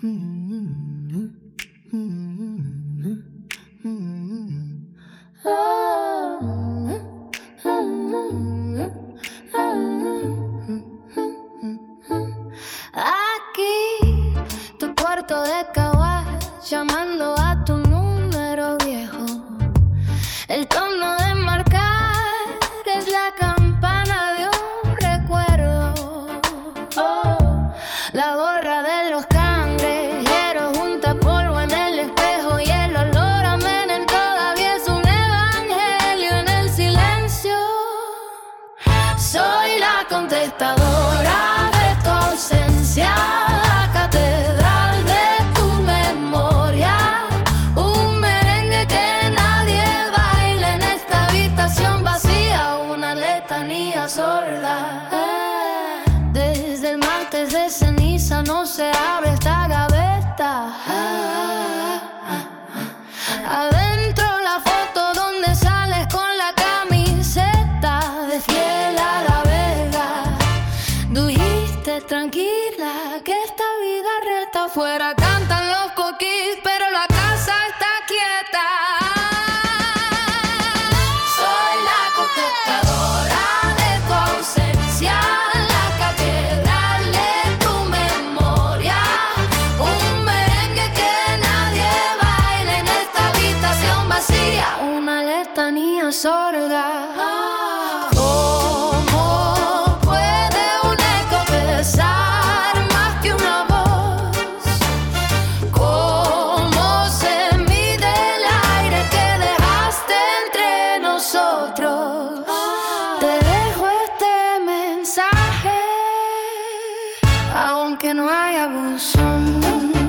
Aquí, tu cuarto de caguas, llamando a tu número viejo. El tono de marcar es la campana de un recuerdo. Oh, la gorra de los cangrejeros junta polvo en el espejo y el olor a Menem todavía es un evangelio en el silencio. Soy la contestadora de tu ausencia, la catedral de tu memoria, un merengue que nadie baila en esta habitación vacía, una letanía sorda. Desde el martes de ceniza no se abre esta gaveta. Adentro la foto donde sales con la camiseta de fiel a la Vega. Dijiste tranquila que esta vida reta, afuera cantan los coquis, pero la casa está quieta. Soy la contestadora de tu ausencia, la catedral de tu memoria, un merengue que nadie baila en esta habitación vacía, una letanía sorda. ¿Cómo puede un eco pesar más que una voz? ¿Cómo se mide el aire que dejaste entre nosotros? Te dejo este mensaje, aunque no haya buzón.